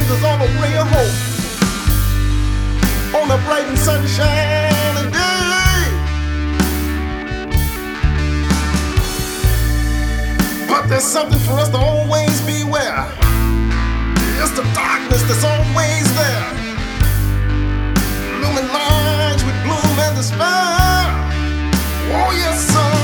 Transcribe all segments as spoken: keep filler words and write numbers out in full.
Jesus on a ray of hope, on a bright and sunshiny day. But there's something for us to always beware. It's the darkness that's always there, looming large with gloom and despair. Oh yes, sir.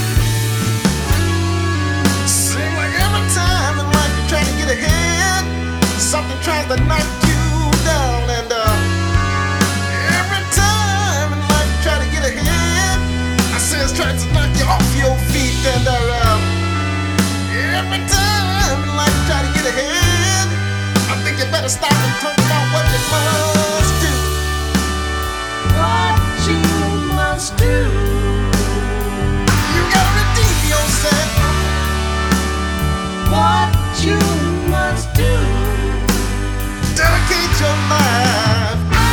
Seems like every time in life you try to get ahead, something tries to knock you down. And uh, every time in life you try to get ahead, I say it's trying to knock you off your feet. And uh, every time in life you try to get ahead, I think you better stop and think about what you must do. What you must do. You gotta redeem yourself. What you must do. Dedicate your life.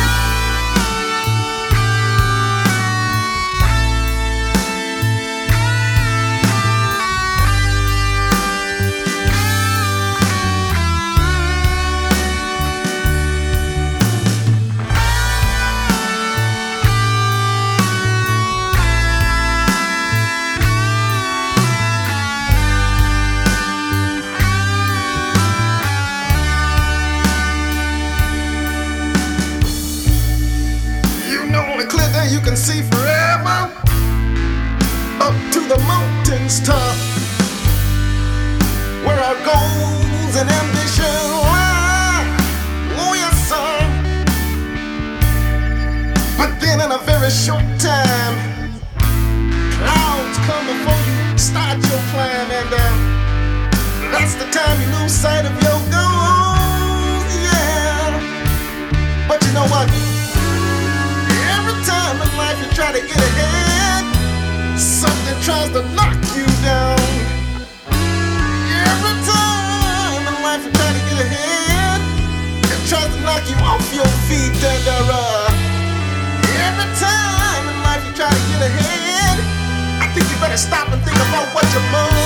On a clear day you can see forever, up to the mountain's top, where our goals and ambition lie. Oh yes, sir. But then in a very short time, clouds come before you start your climb, and uh, that's the time you lose sight of your goals. Yeah. But you know what? Time in life you try to get ahead, something tries to knock you down. Every time in life you try to get ahead, it tries to knock you off your feet. And uh, every time in life you try to get ahead, I think you better stop and think about what you must